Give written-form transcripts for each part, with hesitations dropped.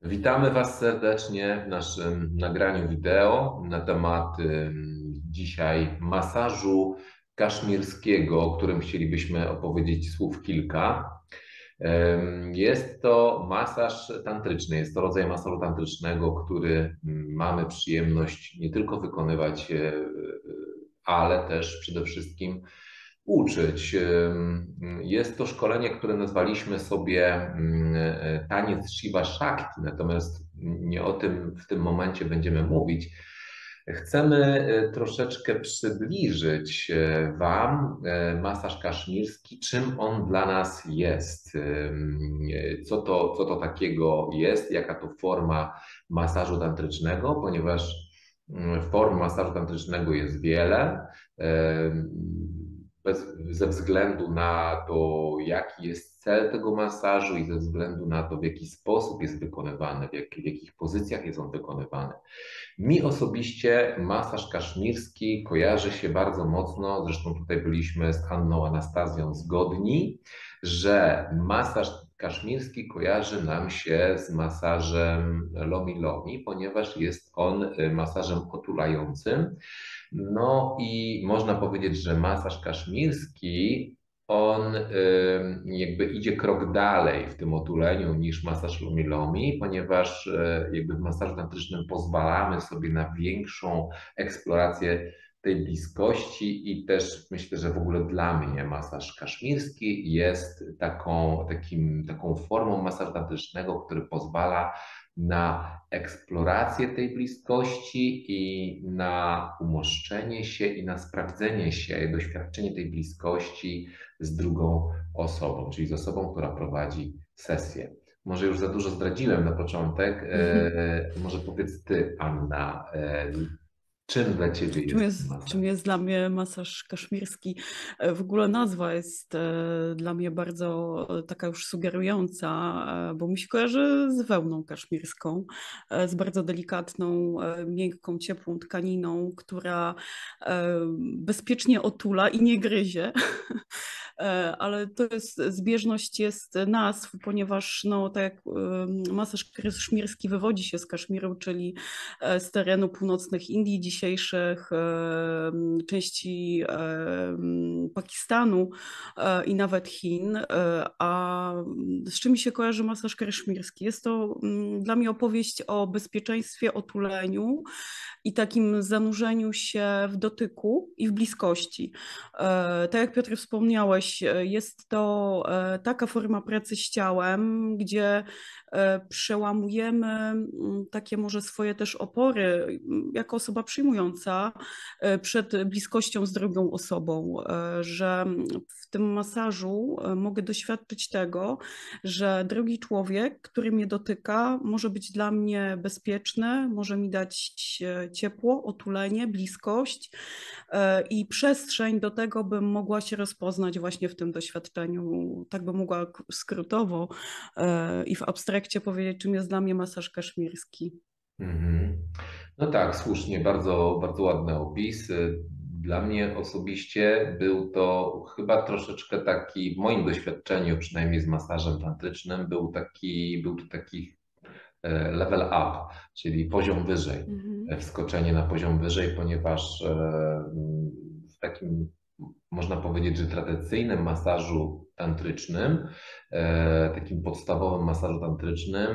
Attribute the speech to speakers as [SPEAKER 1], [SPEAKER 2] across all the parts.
[SPEAKER 1] Witamy Was serdecznie w naszym nagraniu wideo na temat dzisiaj masażu kaszmirskiego, o którym chcielibyśmy opowiedzieć słów kilka. Jest to masaż tantryczny, jest to rodzaj masażu tantrycznego, który mamy przyjemność nie tylko wykonywać, ale też przede wszystkim uczyć. Jest to szkolenie, które nazwaliśmy sobie taniec Shiva Shakti, natomiast nie o tym w tym momencie będziemy mówić. Chcemy troszeczkę przybliżyć Wam masaż kaszmirski, czym on dla nas jest, co to takiego jest, jaka to forma masażu tantrycznego, ponieważ form masażu tantrycznego jest wiele. Ze względu na to, jaki jest cel tego masażu i ze względu na to, w jaki sposób jest wykonywany, w jakich pozycjach jest on wykonywany. Mi osobiście masaż kaszmirski kojarzy się bardzo mocno, zresztą tutaj byliśmy z Anną Anastazją zgodni, że masaż kaszmirski kojarzy nam się z masażem Lomi Lomi, ponieważ jest on masażem otulającym. No i można powiedzieć, że masaż kaszmirski, on jakby idzie krok dalej w tym otuleniu niż masaż Lomi Lomi, ponieważ jakby w masażu tantrycznym pozwalamy sobie na większą eksplorację tej bliskości i też myślę, że w ogóle dla mnie masaż kaszmirski jest taką formą masażu tantrycznego, który pozwala na eksplorację tej bliskości i na umoszczenie się i na sprawdzenie się, doświadczenie tej bliskości z drugą osobą, czyli z osobą, która prowadzi sesję. Może już za dużo zdradziłem na początek. Może powiedz Ty, Anna, czym dla Ciebie
[SPEAKER 2] Czym
[SPEAKER 1] jest ten
[SPEAKER 2] jest,
[SPEAKER 1] masaż?
[SPEAKER 2] czym jest dla mnie masaż kaszmirski? W ogóle nazwa jest dla mnie bardzo taka już sugerująca, bo mi się kojarzy z wełną kaszmirską, z bardzo delikatną, miękką, ciepłą tkaniną, która bezpiecznie otula i nie gryzie. Ale to jest, zbieżność jest nazw, ponieważ no, tak jak masaż kaszmirski wywodzi się z Kaszmiru, czyli z terenu północnych Indii dzisiejszych, części Pakistanu i nawet Chin. A z czym mi się kojarzy masaż kaszmirski? Jest to dla mnie opowieść o bezpieczeństwie, otuleniu i takim zanurzeniu się w dotyku i w bliskości. Tak jak Piotr wspomniałeś, jest to taka forma pracy z ciałem, gdzie przełamujemy takie może swoje też opory jako osoba przyjmująca przed bliskością z drugą osobą, że w tym masażu mogę doświadczyć tego, że drugi człowiek, który mnie dotyka, może być dla mnie bezpieczny, może mi dać ciepło, otulenie, bliskość i przestrzeń do tego, bym mogła się rozpoznać właśnie w tym doświadczeniu. Tak bym mogła skrótowo i w abstrakcie powiedzieć, czym jest dla mnie masaż kaszmirski.
[SPEAKER 1] Mhm. No tak, słusznie, bardzo, bardzo ładny opis. Dla mnie osobiście był to chyba troszeczkę taki, w moim doświadczeniu, przynajmniej z masażem tantrycznym, był to taki level up, czyli poziom wyżej,
[SPEAKER 2] Mhm.
[SPEAKER 1] wskoczenie na poziom wyżej, ponieważ w takim, można powiedzieć, że tradycyjnym masażu tantrycznym, takim podstawowym masażu tantrycznym,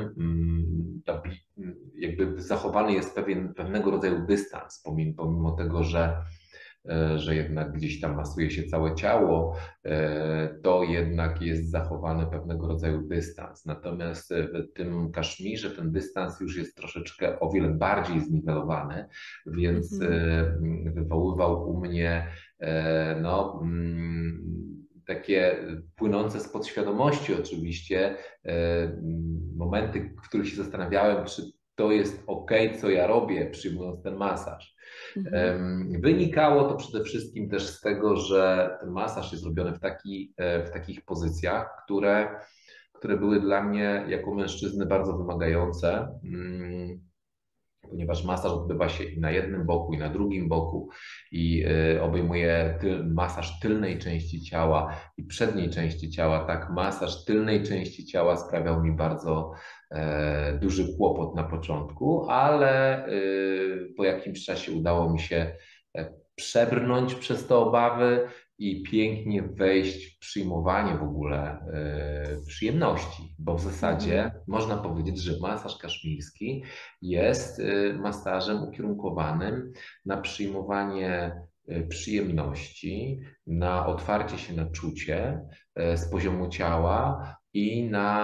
[SPEAKER 1] jakby zachowany jest pewnego rodzaju dystans, pomimo tego, że jednak gdzieś tam masuje się całe ciało, to jednak jest zachowany pewnego rodzaju dystans. Natomiast w tym Kaszmirze ten dystans już jest troszeczkę o wiele bardziej zniwelowany, więc
[SPEAKER 2] Mhm.
[SPEAKER 1] wywoływał u mnie no, takie płynące z podświadomości oczywiście momenty, w których się zastanawiałem, czy to jest ok, co ja robię, przyjmując ten masaż.
[SPEAKER 2] Mhm.
[SPEAKER 1] Wynikało to przede wszystkim też z tego, że ten masaż jest robiony w takich pozycjach, które były dla mnie jako mężczyzny bardzo wymagające, ponieważ masaż odbywa się i na jednym boku, i na drugim boku, i obejmuje masaż tylnej części ciała i przedniej części ciała. Tak, masaż tylnej części ciała sprawiał mi bardzo duży kłopot na początku, ale po jakimś czasie udało mi się przebrnąć przez te obawy i pięknie wejść w przyjmowanie w ogóle przyjemności, bo w zasadzie można powiedzieć, że masaż kaszmirski jest masażem ukierunkowanym na przyjmowanie przyjemności, na otwarcie się na czucie z poziomu ciała i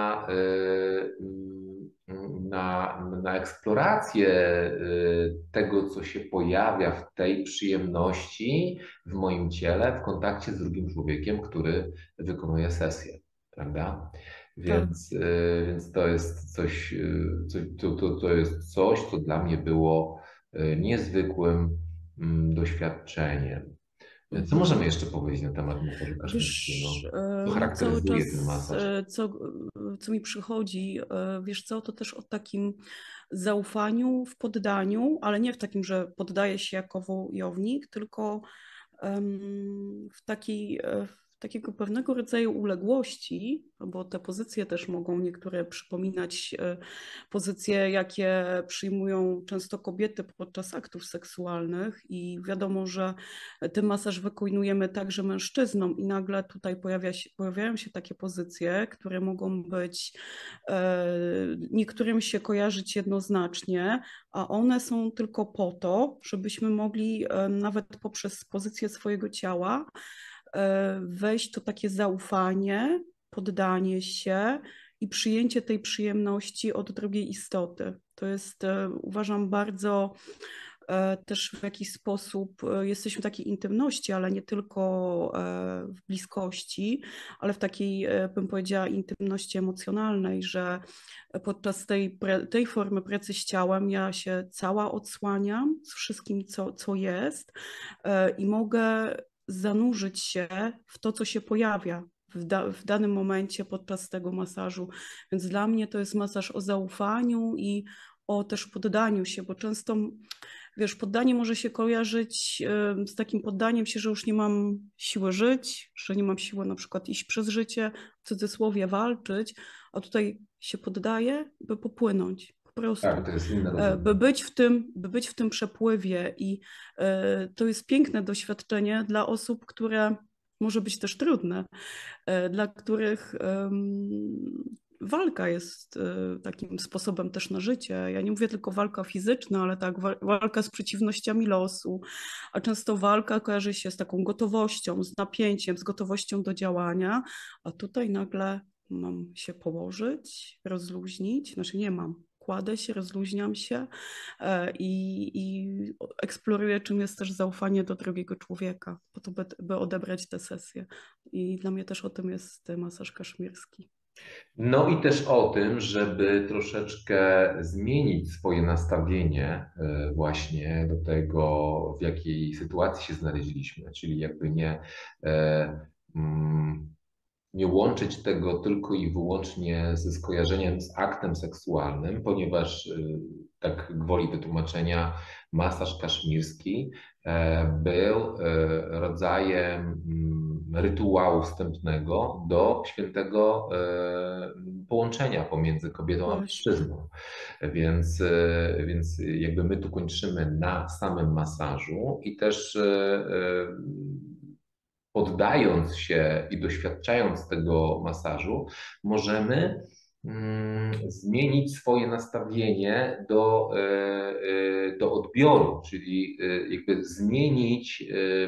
[SPEAKER 1] na eksplorację tego, co się pojawia w tej przyjemności w moim ciele w kontakcie z drugim człowiekiem, który wykonuje sesję, prawda?
[SPEAKER 2] Tak.
[SPEAKER 1] Więc to jest coś, to jest coś, co dla mnie było niezwykłym doświadczeniem. Co możemy
[SPEAKER 2] Mhm.
[SPEAKER 1] jeszcze powiedzieć na temat masażu
[SPEAKER 2] Wiesz,
[SPEAKER 1] kaszmirskiego? Co
[SPEAKER 2] cały
[SPEAKER 1] charakteryzuje ten
[SPEAKER 2] czas,
[SPEAKER 1] masaż?
[SPEAKER 2] co mi przychodzi, wiesz co, to też o takim zaufaniu w poddaniu, ale nie w takim, że poddaję się jako wojownik, tylko w takiego pewnego rodzaju uległości, bo te pozycje też mogą niektóre przypominać pozycje, jakie przyjmują często kobiety podczas aktów seksualnych i wiadomo, że ten masaż wykonujemy także mężczyznom i nagle tutaj pojawiają się takie pozycje, które mogą być niektórym się kojarzyć jednoznacznie, a one są tylko po to, żebyśmy mogli nawet poprzez pozycję swojego ciała wejść to takie zaufanie, poddanie się i przyjęcie tej przyjemności od drugiej istoty. To jest, uważam, bardzo też w jakiś sposób jesteśmy w takiej intymności, ale nie tylko w bliskości, ale w takiej, bym powiedziała, intymności emocjonalnej, że podczas tej formy pracy z ciałem ja się cała odsłaniam z wszystkim, co jest i mogę zanurzyć się w to, co się pojawia w danym momencie podczas tego masażu. Więc dla mnie to jest masaż o zaufaniu i o też poddaniu się, bo często, wiesz, poddanie może się kojarzyć z takim poddaniem się, że już nie mam siły żyć, że nie mam siły na przykład iść przez życie, w cudzysłowie walczyć, a tutaj się poddaję, by popłynąć. Po
[SPEAKER 1] Tak,
[SPEAKER 2] prostu,
[SPEAKER 1] to jest inny rodzaj.
[SPEAKER 2] by być w tym przepływie i to jest piękne doświadczenie dla osób, które może być też trudne, dla których walka jest takim sposobem też na życie. Ja nie mówię tylko walka fizyczna, ale tak, walka z przeciwnościami losu, a często walka kojarzy się z taką gotowością, z napięciem, z gotowością do działania, a tutaj nagle mam się położyć, rozluźnić, znaczy nie mam. Kładę się, rozluźniam się i eksploruję, czym jest też zaufanie do drugiego człowieka, po to, by odebrać tę sesję. I dla mnie też o tym jest masaż kaszmirski.
[SPEAKER 1] No i też o tym, żeby troszeczkę zmienić swoje nastawienie właśnie do tego, w jakiej sytuacji się znaleźliśmy, czyli jakby e, mm, nie łączyć tego tylko i wyłącznie ze skojarzeniem z aktem seksualnym, ponieważ tak gwoli wytłumaczenia masaż kaszmirski był rodzajem rytuału wstępnego do świętego połączenia pomiędzy kobietą a
[SPEAKER 2] Właśnie,
[SPEAKER 1] mężczyzną. Więc jakby my tu kończymy na samym masażu i też poddając się i doświadczając tego masażu, możemy zmienić swoje nastawienie do odbioru, czyli jakby zmienić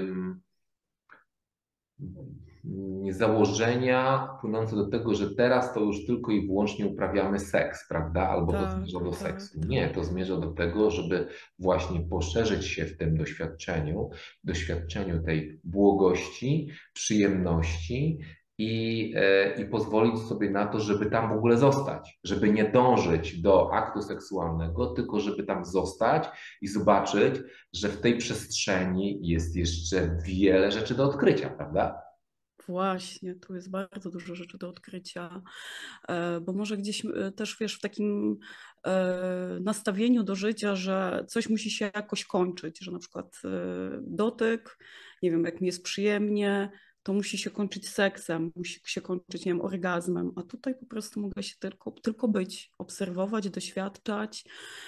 [SPEAKER 1] założenia płynące do tego, że teraz to już tylko i wyłącznie uprawiamy seks, prawda? Albo to
[SPEAKER 2] tak,
[SPEAKER 1] zmierza do
[SPEAKER 2] tak,
[SPEAKER 1] seksu. Nie,
[SPEAKER 2] tak.
[SPEAKER 1] to zmierza do tego, żeby właśnie poszerzyć się w tym doświadczeniu tej błogości, przyjemności i pozwolić sobie na to, żeby tam w ogóle zostać, żeby nie dążyć do aktu seksualnego, tylko żeby tam zostać i zobaczyć, że w tej przestrzeni jest jeszcze wiele rzeczy do odkrycia, prawda?
[SPEAKER 2] Właśnie, tu jest bardzo dużo rzeczy do odkrycia, bo może gdzieś też wiesz, w takim nastawieniu do życia, że coś musi się jakoś kończyć, że na przykład dotyk, nie wiem, jak mi jest przyjemnie, to musi się kończyć seksem, musi się kończyć, nie wiem, orgazmem, a tutaj po prostu mogę się tylko być, obserwować, doświadczać,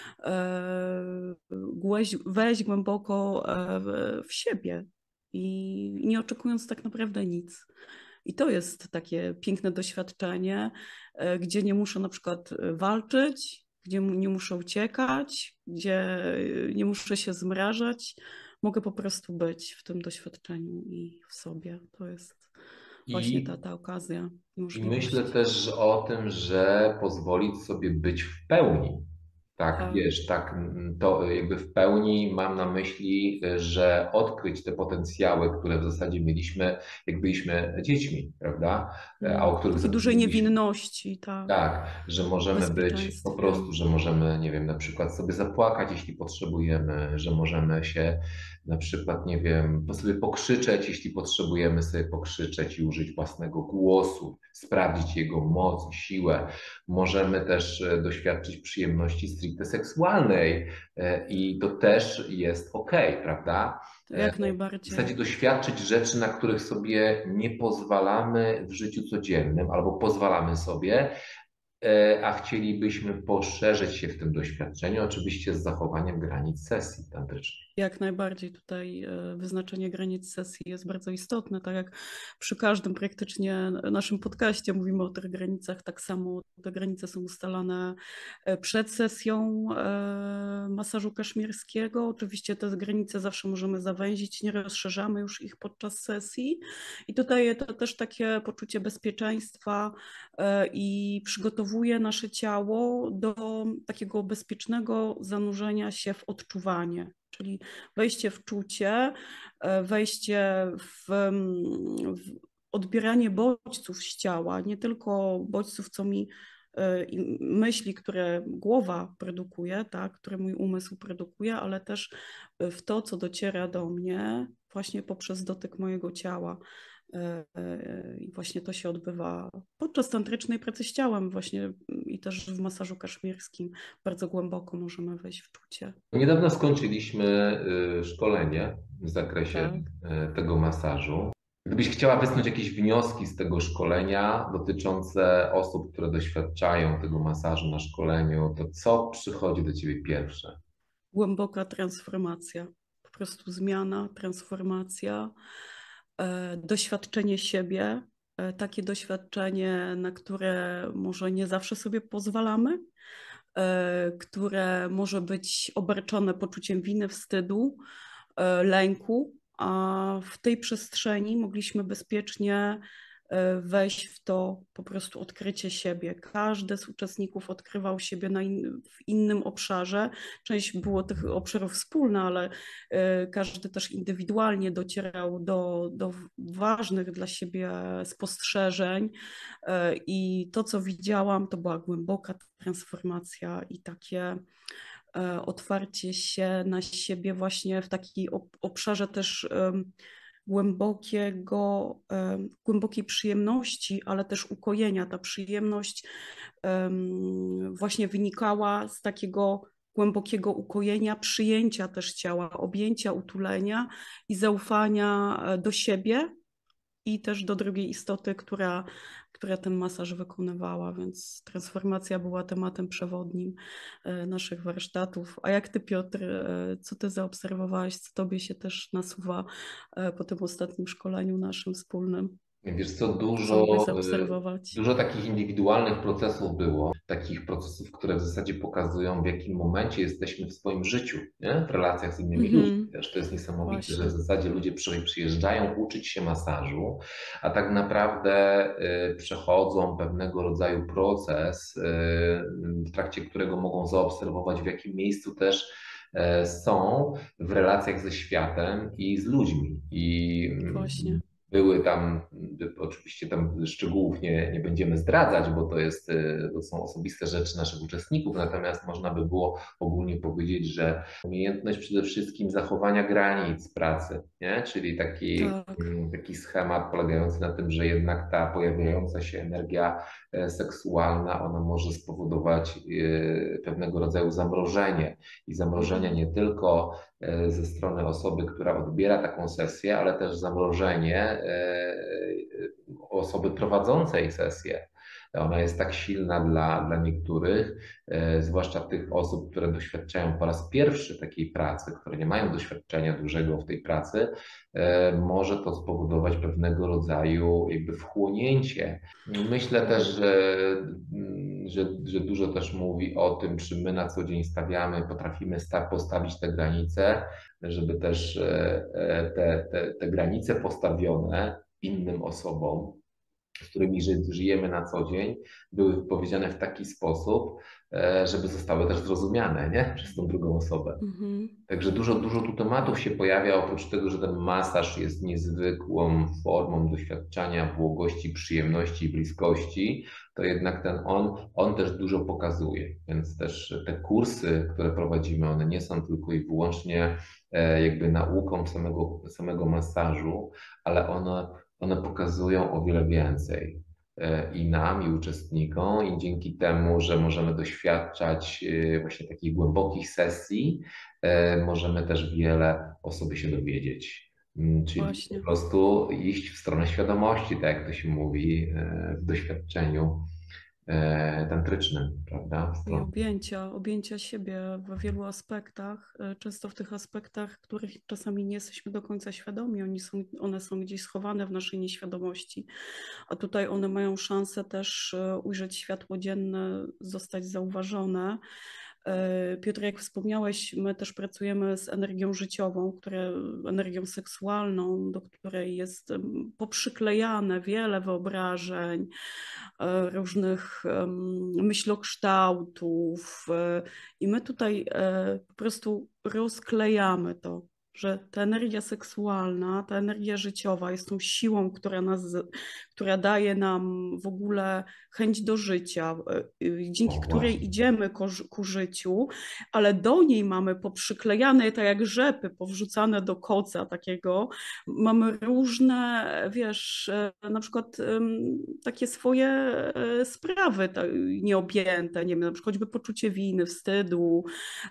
[SPEAKER 2] wejść głęboko w siebie i nie oczekując tak naprawdę nic. I to jest takie piękne doświadczenie, gdzie nie muszę na przykład walczyć, gdzie nie muszę uciekać, gdzie nie muszę się zmrażać. Mogę po prostu być w tym doświadczeniu i w sobie. To jest właśnie
[SPEAKER 1] I
[SPEAKER 2] ta okazja i
[SPEAKER 1] I myślę
[SPEAKER 2] możliwość.
[SPEAKER 1] też o tym, że pozwolić sobie być w pełni. Tak,
[SPEAKER 2] Tak.
[SPEAKER 1] wiesz, tak, to jakby w pełni mam na myśli, że odkryć te potencjały, które w zasadzie mieliśmy, jak byliśmy dziećmi, prawda? A o których
[SPEAKER 2] Takiej dużej
[SPEAKER 1] zapomnieliśmy.
[SPEAKER 2] niewinności, tak.
[SPEAKER 1] Tak, że możemy być po
[SPEAKER 2] Bezpieczeństwie.
[SPEAKER 1] prostu, że możemy, nie wiem, na przykład sobie zapłakać, jeśli potrzebujemy, że możemy się na przykład, nie wiem, sobie pokrzyczeć, jeśli potrzebujemy sobie pokrzyczeć i użyć własnego głosu, sprawdzić jego moc, siłę. Możemy też doświadczyć przyjemności stricte seksualnej i to też jest okej, prawda?
[SPEAKER 2] To jak
[SPEAKER 1] W zasadzie
[SPEAKER 2] najbardziej.
[SPEAKER 1] doświadczyć rzeczy, na których sobie nie pozwalamy w życiu codziennym albo pozwalamy sobie, a chcielibyśmy poszerzyć się w tym doświadczeniu, oczywiście z zachowaniem granic sesji tantrycznej.
[SPEAKER 2] Jak najbardziej tutaj wyznaczenie granic sesji jest bardzo istotne. Tak jak przy każdym praktycznie naszym podcaście mówimy o tych granicach, tak samo te granice są ustalane przed sesją masażu kaszmirskiego. Oczywiście te granice zawsze możemy zawęzić, nie rozszerzamy już ich podczas sesji. I tutaj to też takie poczucie bezpieczeństwa i przygotowuje nasze ciało do takiego bezpiecznego zanurzenia się w odczuwanie. Czyli wejście w czucie, wejście w odbieranie bodźców z ciała, nie tylko bodźców, co mi myśli, które głowa produkuje, tak, które mój umysł produkuje, ale też w to, co dociera do mnie właśnie poprzez dotyk mojego ciała. I właśnie to się odbywa podczas tantrycznej pracy z ciałem właśnie i też w masażu kaszmirskim. Bardzo głęboko możemy wejść w czucie.
[SPEAKER 1] Niedawno skończyliśmy szkolenie w zakresie
[SPEAKER 2] Tak.
[SPEAKER 1] tego masażu. Gdybyś chciała wysnuć jakieś wnioski z tego szkolenia dotyczące osób, które doświadczają tego masażu na szkoleniu, to co przychodzi do ciebie pierwsze?
[SPEAKER 2] Głęboka transformacja, po prostu zmiana, transformacja, doświadczenie siebie, takie doświadczenie, na które może nie zawsze sobie pozwalamy, które może być obarczone poczuciem winy, wstydu, lęku, a w tej przestrzeni mogliśmy bezpiecznie wejść w to po prostu odkrycie siebie. Każdy z uczestników odkrywał siebie w innym obszarze. Część było tych obszarów wspólna, ale każdy też indywidualnie docierał do ważnych dla siebie spostrzeżeń. I to, co widziałam, to była głęboka transformacja i takie otwarcie się na siebie właśnie w takim obszarze też głębokiej przyjemności, ale też ukojenia. Ta przyjemność właśnie wynikała z takiego głębokiego ukojenia, przyjęcia też ciała, objęcia, utulenia i zaufania do siebie i też do drugiej istoty, która ten masaż wykonywała, więc transformacja była tematem przewodnim naszych warsztatów. A jak ty, Piotr, co ty zaobserwowałeś, co tobie się też nasuwa po tym ostatnim szkoleniu naszym wspólnym?
[SPEAKER 1] Wiesz co,
[SPEAKER 2] Co mogłeś zaobserwować?
[SPEAKER 1] dużo takich indywidualnych procesów było, takich procesów, które w zasadzie pokazują, w jakim momencie jesteśmy w swoim życiu, nie? W relacjach z innymi ludźmi. Też to jest niesamowite, że w
[SPEAKER 2] Właśnie.
[SPEAKER 1] zasadzie ludzie przyjeżdżają uczyć się masażu, a tak naprawdę przechodzą pewnego rodzaju proces, w trakcie którego mogą zaobserwować, w jakim miejscu też są w relacjach ze światem i z ludźmi. I
[SPEAKER 2] Właśnie.
[SPEAKER 1] Były tam, oczywiście tam szczegółów nie będziemy zdradzać, bo to są osobiste rzeczy naszych uczestników, natomiast można by było ogólnie powiedzieć, że umiejętność przede wszystkim zachowania granic pracy, nie? Czyli
[SPEAKER 2] Tak.
[SPEAKER 1] taki schemat polegający na tym, że jednak ta pojawiająca się energia seksualna, ona może spowodować pewnego rodzaju zamrożenie i zamrożenie
[SPEAKER 2] Mhm.
[SPEAKER 1] nie tylko ze strony osoby, która odbiera taką sesję, ale też zamrożenie osoby prowadzącej sesję. Ona jest tak silna dla niektórych, zwłaszcza tych osób, które doświadczają po raz pierwszy takiej pracy, które nie mają doświadczenia dużego w tej pracy, może to spowodować pewnego rodzaju jakby wchłonięcie. Myślę też,
[SPEAKER 2] Tak.
[SPEAKER 1] że dużo też mówi o tym, czy my na co dzień potrafimy postawić te granice, żeby też te granice postawione innym osobom, z którymi żyjemy na co dzień, były wypowiedziane w taki sposób, żeby zostały też zrozumiane, nie? Przez tą drugą osobę.
[SPEAKER 2] Mhm.
[SPEAKER 1] Także dużo tu tematów się pojawia, oprócz tego, że ten masaż jest niezwykłą formą doświadczania błogości, przyjemności i bliskości, to jednak on też dużo pokazuje. Więc też te kursy, które prowadzimy, one nie są tylko i wyłącznie jakby nauką samego masażu, ale one pokazują o wiele więcej i nam, i uczestnikom, i dzięki temu, że możemy doświadczać właśnie takich głębokich sesji, możemy też wiele o sobie się dowiedzieć. Czyli po
[SPEAKER 2] Właśnie.
[SPEAKER 1] prostu iść w stronę świadomości, tak jak to się mówi w doświadczeniu tantrycznym, prawda? W
[SPEAKER 2] I
[SPEAKER 1] stronę.
[SPEAKER 2] objęcia siebie w wielu aspektach, często w tych aspektach, których czasami nie jesteśmy do końca świadomi, one są gdzieś schowane w naszej nieświadomości, a tutaj one mają szansę też ujrzeć światło dzienne, zostać zauważone. Piotr, jak wspomniałeś, my też pracujemy z energią życiową, energią seksualną, do której jest poprzyklejane wiele wyobrażeń, różnych myślokształtów. I my tutaj po prostu rozklejamy to, że ta energia seksualna, ta energia życiowa jest tą siłą, która daje nam w ogóle chęć do życia, dzięki
[SPEAKER 1] O,
[SPEAKER 2] której
[SPEAKER 1] właśnie.
[SPEAKER 2] idziemy ku życiu, ale do niej mamy poprzyklejane, tak jak rzepy powrzucane do koca takiego, mamy różne, wiesz, na przykład takie swoje sprawy nieobjęte, nie wiem, na przykład choćby poczucie winy, wstydu,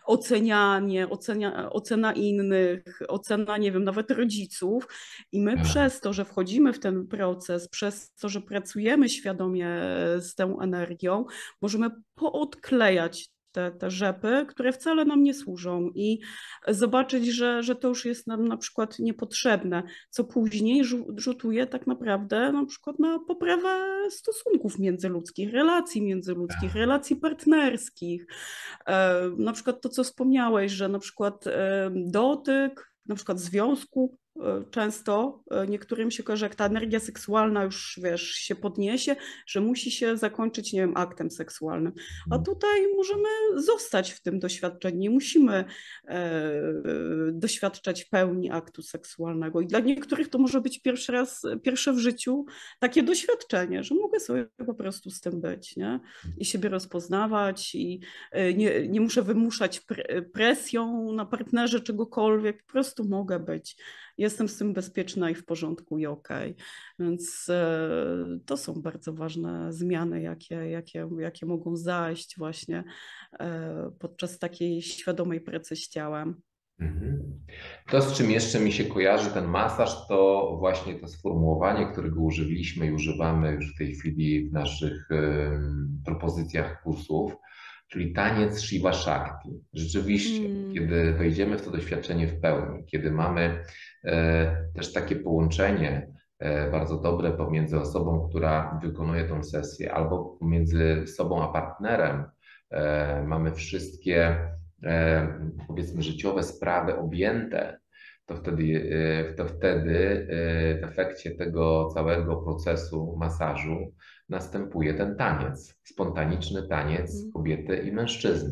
[SPEAKER 2] ocena innych, ocena, nie wiem, nawet rodziców. I my
[SPEAKER 1] Tak.
[SPEAKER 2] przez to, że wchodzimy w ten proces, przez to, że pracujemy świadomie z tą energią, możemy poodklejać te rzepy, które wcale nam nie służą i zobaczyć, że to już jest nam na przykład niepotrzebne, co później rzutuje tak naprawdę na przykład na poprawę stosunków międzyludzkich, relacji partnerskich. Na przykład to, co wspomniałeś, że na przykład dotyk, na przykład związku, często niektórym się kojarzy, jak ta energia seksualna już, wiesz, się podniesie, że musi się zakończyć, nie wiem, aktem seksualnym. A tutaj możemy zostać w tym doświadczeniu, nie musimy doświadczać pełni aktu seksualnego. I dla niektórych to może być pierwsze w życiu takie doświadczenie, że mogę sobie po prostu z tym być, nie? I siebie rozpoznawać i nie muszę wymuszać presją na partnerze czegokolwiek, po prostu mogę być. Jestem z tym bezpieczna i w porządku i okej. Więc to są bardzo ważne zmiany, jakie mogą zajść właśnie podczas takiej świadomej pracy z ciałem.
[SPEAKER 1] Mhm. To, z czym jeszcze mi się kojarzy ten masaż, to właśnie to sformułowanie, którego używaliśmy i używamy już w tej chwili w naszych propozycjach kursów, czyli taniec Shiva Shakti. Rzeczywiście,
[SPEAKER 2] Mm,
[SPEAKER 1] kiedy wejdziemy w to doświadczenie w pełni, kiedy mamy też takie połączenie bardzo dobre pomiędzy osobą, która wykonuje tą sesję, albo pomiędzy sobą a partnerem, mamy wszystkie powiedzmy życiowe sprawy objęte, to wtedy w efekcie tego całego procesu masażu następuje ten taniec, spontaniczny taniec
[SPEAKER 2] mm,
[SPEAKER 1] kobiety i mężczyzny, prawda?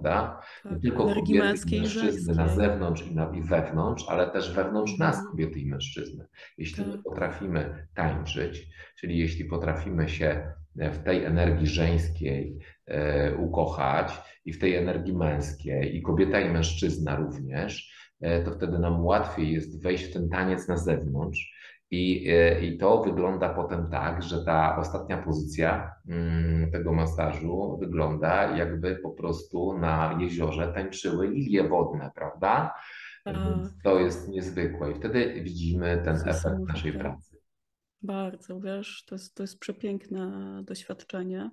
[SPEAKER 1] prawda? Nie
[SPEAKER 2] Tak,
[SPEAKER 1] tylko
[SPEAKER 2] energii
[SPEAKER 1] kobiety i
[SPEAKER 2] męskiej i
[SPEAKER 1] mężczyzny na
[SPEAKER 2] żeńskiej.
[SPEAKER 1] zewnątrz i wewnątrz, ale też wewnątrz nas,
[SPEAKER 2] Mhm.
[SPEAKER 1] kobiety i mężczyzny. Jeśli my
[SPEAKER 2] Tak.
[SPEAKER 1] potrafimy tańczyć, czyli jeśli potrafimy się w tej energii żeńskiej ukochać i w tej energii męskiej, i kobieta i mężczyzna również, to wtedy nam łatwiej jest wejść w ten taniec na zewnątrz. I to wygląda potem tak, że ta ostatnia pozycja tego masażu wygląda, jakby po prostu na jeziorze tańczyły lilie wodne, prawda? Więc
[SPEAKER 2] Tak,
[SPEAKER 1] to jest niezwykłe i wtedy widzimy
[SPEAKER 2] to
[SPEAKER 1] ten
[SPEAKER 2] jest
[SPEAKER 1] efekt naszej
[SPEAKER 2] niesamowite.
[SPEAKER 1] pracy.
[SPEAKER 2] Bardzo, wiesz, to jest przepiękne doświadczenie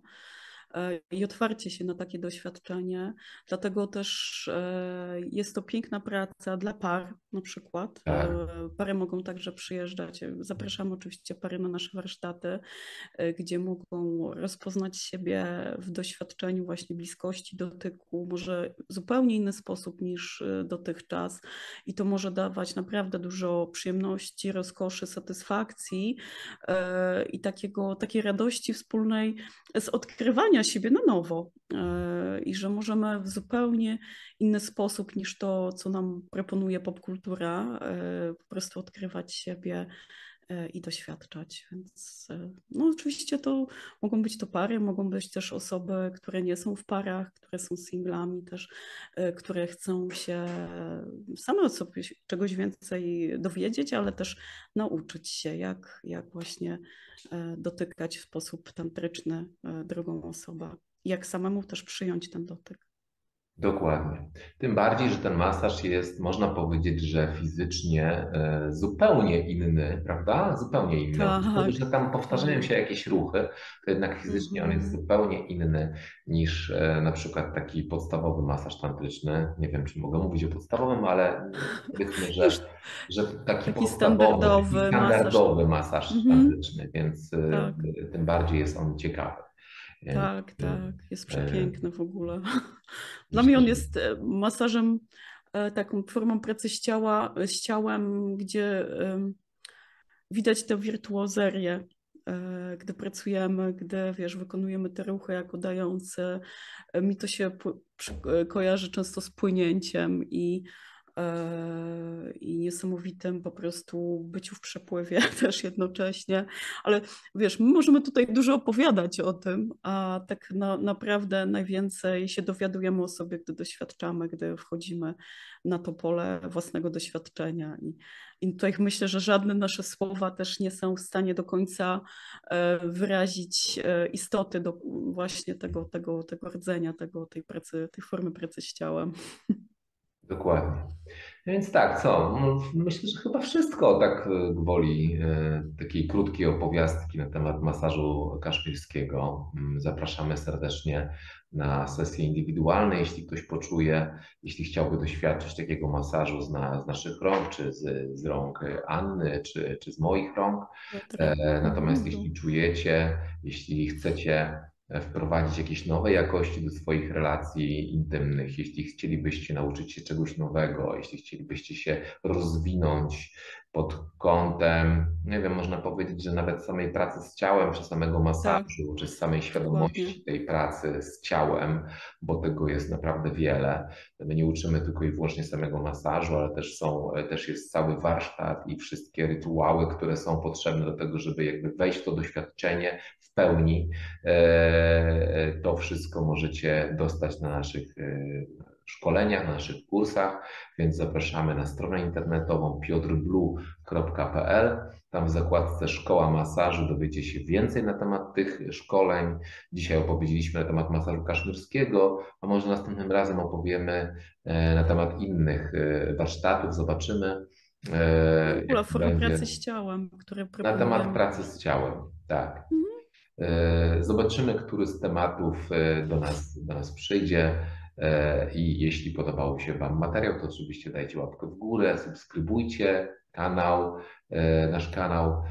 [SPEAKER 2] i otwarcie się na takie doświadczenie. Dlatego też jest to piękna praca dla par na przykład.
[SPEAKER 1] Tak,
[SPEAKER 2] Pary mogą także przyjeżdżać. Zapraszamy oczywiście pary na nasze warsztaty, gdzie mogą rozpoznać siebie w doświadczeniu właśnie bliskości, dotyku, może zupełnie inny sposób niż dotychczas. I to może dawać naprawdę dużo przyjemności, rozkoszy, satysfakcji i takiej radości wspólnej z odkrywania siebie na nowo. I że możemy w zupełnie inny sposób niż to, co nam proponuje popkultura, po prostu odkrywać siebie i doświadczać. Więc no oczywiście to mogą być to pary, mogą być też osoby, które nie są w parach, które są singlami też, które chcą się same o sobie czegoś więcej dowiedzieć, ale też nauczyć się, jak właśnie dotykać w sposób tantryczny drugą osobę. Jak samemu też przyjąć ten dotyk.
[SPEAKER 1] dokładnie. Tym bardziej, że ten masaż jest, można powiedzieć, że fizycznie zupełnie inny, prawda? Zupełnie inny. Oprócz tego,
[SPEAKER 2] Tak,
[SPEAKER 1] że tam powtarzają
[SPEAKER 2] tak.
[SPEAKER 1] się jakieś ruchy, to jednak fizycznie on jest
[SPEAKER 2] Mhm.
[SPEAKER 1] zupełnie inny niż na przykład taki podstawowy masaż tantryczny. Nie wiem, czy mogę mówić o podstawowym, ale powiedzmy,
[SPEAKER 2] Już
[SPEAKER 1] że taki
[SPEAKER 2] taki
[SPEAKER 1] podstawowy, taki
[SPEAKER 2] standardowy masaż.
[SPEAKER 1] standardowy masaż
[SPEAKER 2] Mhm.
[SPEAKER 1] tantryczny, więc
[SPEAKER 2] Tak.
[SPEAKER 1] tym bardziej jest on ciekawy. Więc,
[SPEAKER 2] Tak, tak, jest
[SPEAKER 1] e,
[SPEAKER 2] przepiękny w ogóle. Dla mnie
[SPEAKER 1] myślę,
[SPEAKER 2] on
[SPEAKER 1] że
[SPEAKER 2] jest masażem, taką formą pracy z ciałem, gdzie widać tę wirtuozerię, gdy pracujemy, gdy, wiesz, wykonujemy te ruchy jako dające. Mi to się kojarzy często z płynięciem i niesamowitym po prostu byciu w przepływie też jednocześnie. Ale wiesz, my możemy tutaj dużo opowiadać o tym, a tak naprawdę najwięcej się dowiadujemy o sobie, gdy doświadczamy, gdy wchodzimy na to pole własnego doświadczenia. I tutaj myślę, że żadne nasze słowa też nie są w stanie do końca wyrazić istoty właśnie tego rdzenia, tej pracy, tej formy pracy z ciałem.
[SPEAKER 1] dokładnie. No więc tak, co? No, myślę, że chyba wszystko tak gwoli takiej krótkiej opowiastki na temat masażu kaszmirskiego. Zapraszamy serdecznie na sesje indywidualne, jeśli ktoś poczuje, jeśli chciałby doświadczyć takiego masażu z naszych rąk, czy z rąk Anny, czy z moich rąk.
[SPEAKER 2] Piotra.
[SPEAKER 1] Natomiast
[SPEAKER 2] Mhm.
[SPEAKER 1] jeśli czujecie, jeśli chcecie wprowadzić jakieś nowe jakości do swoich relacji intymnych, jeśli chcielibyście nauczyć się czegoś nowego, jeśli chcielibyście się rozwinąć pod kątem, nie wiem, można powiedzieć, że nawet samej pracy z ciałem, czy samego
[SPEAKER 2] Tak,
[SPEAKER 1] masażu, czy z samej
[SPEAKER 2] dokładnie.
[SPEAKER 1] świadomości tej pracy z ciałem, bo tego jest naprawdę wiele. My nie uczymy tylko i wyłącznie samego masażu, ale też jest cały warsztat i wszystkie rytuały, które są potrzebne do tego, żeby jakby wejść w to doświadczenie w pełni. To wszystko możecie dostać na naszych szkoleniach, na naszych kursach, więc zapraszamy na stronę internetową piotrblue.pl. Tam w zakładce Szkoła Masażu dowiecie się więcej na temat tych szkoleń. Dzisiaj opowiedzieliśmy na temat masażu kaszmirskiego, a może następnym razem opowiemy na temat innych warsztatów. Zobaczymy,
[SPEAKER 2] W
[SPEAKER 1] jak
[SPEAKER 2] ogóle
[SPEAKER 1] to
[SPEAKER 2] form
[SPEAKER 1] będzie.
[SPEAKER 2] pracy z ciałem, które
[SPEAKER 1] Na temat
[SPEAKER 2] proponujemy.
[SPEAKER 1] pracy z ciałem, tak.
[SPEAKER 2] Mhm.
[SPEAKER 1] Zobaczymy, który z tematów do nas przyjdzie i jeśli podobał się Wam materiał, to oczywiście dajcie łapkę w górę, subskrybujcie nasz kanał.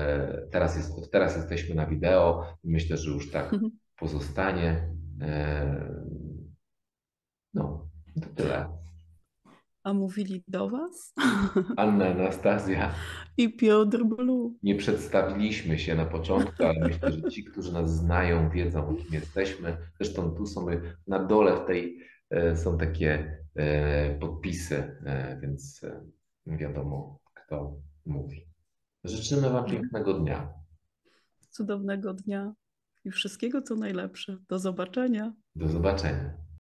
[SPEAKER 1] Od teraz jesteśmy na wideo i myślę, że już tak pozostanie. No, to tyle.
[SPEAKER 2] A mówili do Was?
[SPEAKER 1] Anna, Anastazja.
[SPEAKER 2] I Piotr Blue.
[SPEAKER 1] Nie przedstawiliśmy się na początku, ale myślę, że ci, którzy nas znają, wiedzą, kim jesteśmy. Zresztą tu są na dole są takie podpisy, więc wiadomo, kto mówi. Życzymy Wam pięknego dnia.
[SPEAKER 2] Cudownego dnia i wszystkiego co najlepsze. Do zobaczenia.
[SPEAKER 1] Do zobaczenia.